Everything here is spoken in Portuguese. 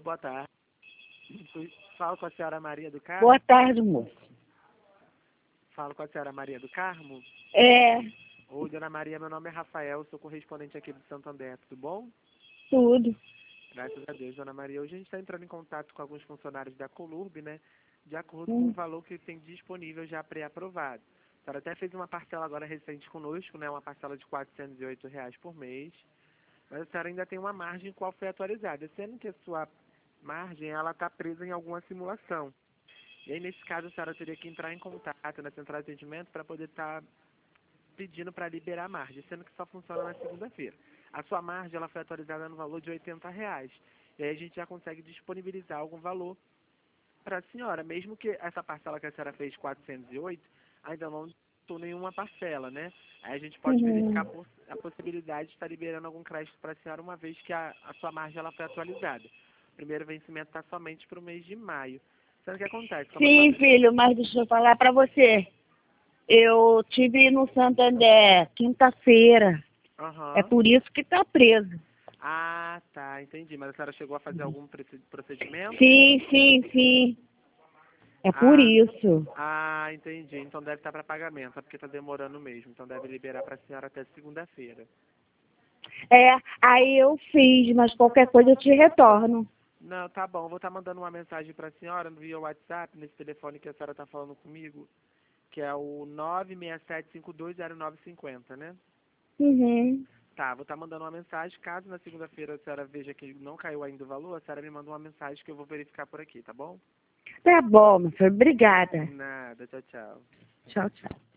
boa tarde. Falo com a senhora Maria do Carmo? Boa tarde, moço. Falo com a senhora Maria do Carmo? É, Oi, dona Maria, meu nome é Rafael, sou correspondente aqui do Santander, tudo bom? tudo. Graças a Deus, dona Maria. Hoje a gente está entrando em contato com alguns funcionários da Colurb, né? De acordo com o valor que tem disponível já pré-aprovado. A senhora até fez uma parcela agora recente conosco, né? Uma parcela de R$ 408 por mês. Mas a senhora ainda tem uma margem qual foi atualizada, sendo que a sua margem ela está presa em alguma simulação. E aí, nesse caso, a senhora teria que entrar em contato na central de atendimento para poder estar pedindo para liberar a margem, sendo que só funciona na segunda-feira. A sua margem ela foi atualizada no valor de R$ 80. E aí a gente já consegue disponibilizar algum valor para a senhora, mesmo que essa parcela que a senhora fez, 408, ainda não estou nenhuma parcela, né? Aí a gente pode verificar a possibilidade de estar liberando algum crédito para a senhora, uma vez que a sua margem ela foi atualizada. O primeiro vencimento está somente para o mês de maio. Sabe o que acontece? Sim, filho, mas deixa eu falar pra você. Eu tive no Santander quinta-feira. É Aham. por isso que tá preso. Ah, tá, entendi. Mas a senhora chegou a fazer algum procedimento? Sim. É por Ah, isso. entendi. Então deve estar para pagamento, é porque está demorando mesmo. Então deve liberar para a senhora até segunda-feira. É, aí eu fiz, mas qualquer coisa eu te retorno. Não, tá bom. Vou estar mandando uma mensagem para a senhora via WhatsApp, nesse telefone que a senhora está falando comigo, que é o 967520950, né? Uhum. Tá, vou estar mandando uma mensagem. Caso na segunda-feira a senhora veja que não caiu ainda o valor, a senhora me manda uma mensagem que eu vou verificar por aqui, tá bom? Tá bom, meu filho. Obrigada. Nada, tchau, tchau. Tchau.